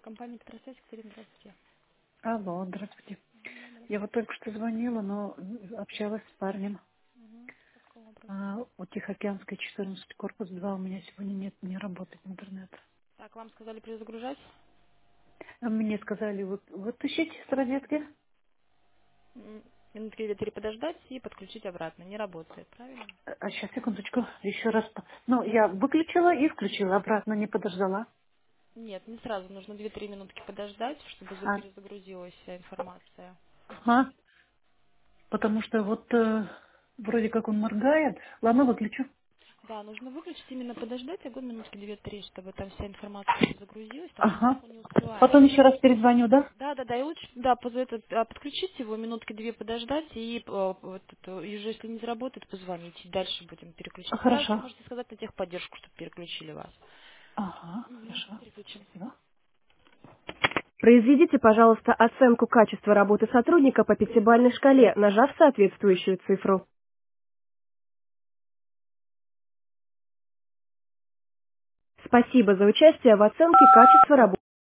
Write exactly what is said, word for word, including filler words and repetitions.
Компания Петросвязь, Екатерина, здравствуйте. Алло, здравствуйте. Мгм, Я вот здравствуйте. только что звонила, но общалась с парнем. Мгм. По какому вопросу? А, у Тихоокеанской четырнадцать, корпус два, у меня сегодня нет, не работает интернет. Так, вам сказали перезагружать? А мне сказали, вот вытащить с розетки. М, Минутки две-три подождать и подключить обратно. Не работает, правильно? А сейчас, секундочку, еще раз. Ну, я выключила и включила обратно, не подождала. Нет, не сразу. Нужно две-три минутки подождать, чтобы за- А, перезагрузилась вся информация. ага, потому что вот э, вроде как он моргает. Ладно, выключу. Да, нужно выключить, именно подождать, я говорю, минутки две-три, чтобы там вся информация загрузилась, потому что Ага. телефон не успевает. Потом еще раз перезвоню, да? Да, да, да, и лучше, да, поз- этот, а, подключить его, минутки две подождать, и э, вот это, и уже если не заработает, позвоните. Дальше будем переключать. Сразу же Хорошо. можете сказать на техподдержку, чтобы переключили вас. Ага, Угу, хорошо. переключим. Спасибо. Произведите, пожалуйста, оценку качества работы сотрудника по пятибалльной шкале, нажав соответствующую цифру. Спасибо за участие в оценке качества работы.